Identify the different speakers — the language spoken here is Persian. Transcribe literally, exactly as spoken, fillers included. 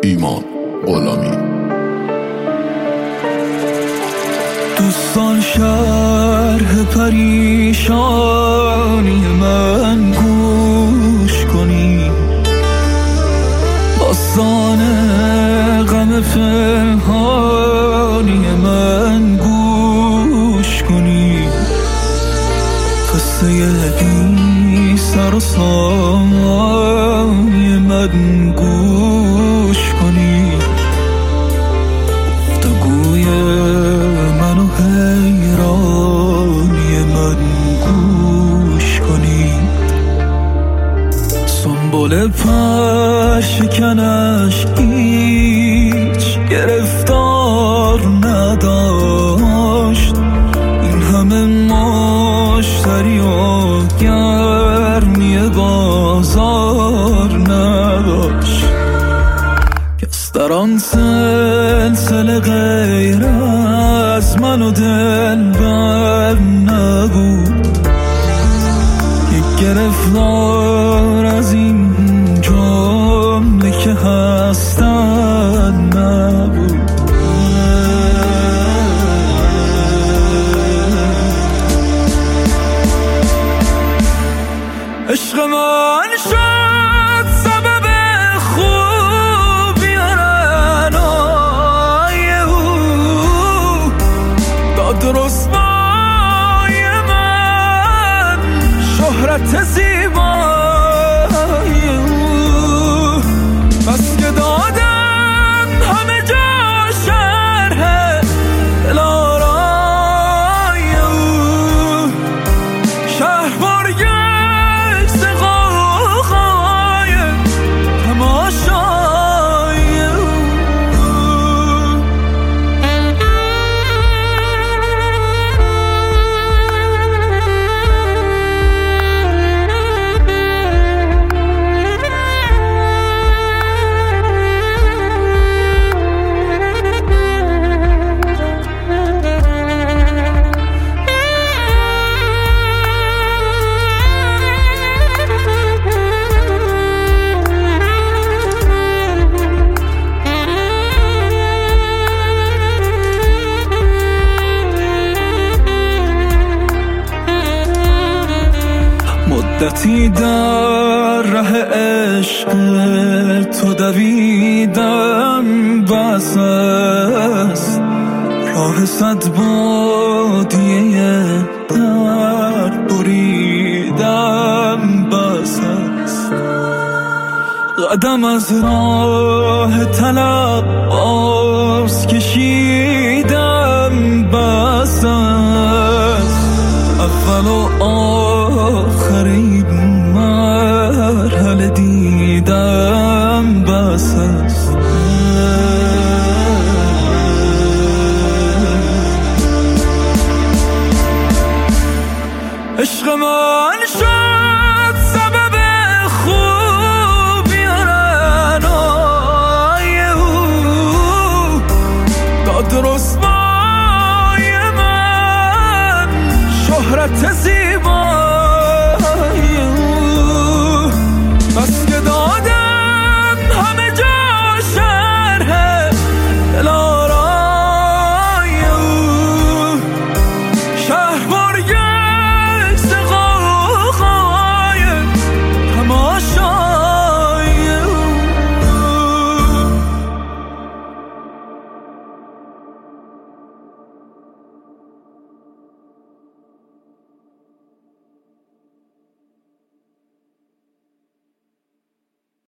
Speaker 1: ایمان غلامی.
Speaker 2: دوستان شرح پریشانی من گوش کنی، داستان غم پنهانی من گوش کنی، قصه بی سر و سامانی من گوش کنی، گفتگوی من و حیرانی من گوش کنی. سنبل پرشکنش هیچ گرفتار نداشت، این همه مشتری و گرمی بازار نداشت، کس در آن سلسله غیر از من و دلبر نبود، یک گرفتار از این جمله که هستن نبود. عشق من شد سبب خوبی رنای او، داد رسوای من شهرت زیبای او، بس که دادم همه جا شرح دلارای او، شهر برگشت مدتی در ره عشق تو دویدم، بس است راه صد بادیه در بریدم، بس است قدم از راه طلب باز کشیدم، بس است اول و